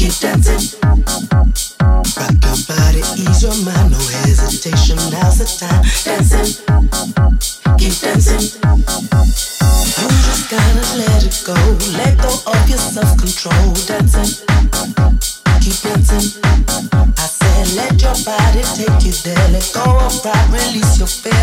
keep dancing. Rock your body, ease your mind, no hesitation, now's the time. Dancing, keep dancing. You just gotta let it go, let go of your self-control. Dancing, keep dancing. I said let your body take you there, let go of pride, release your fear.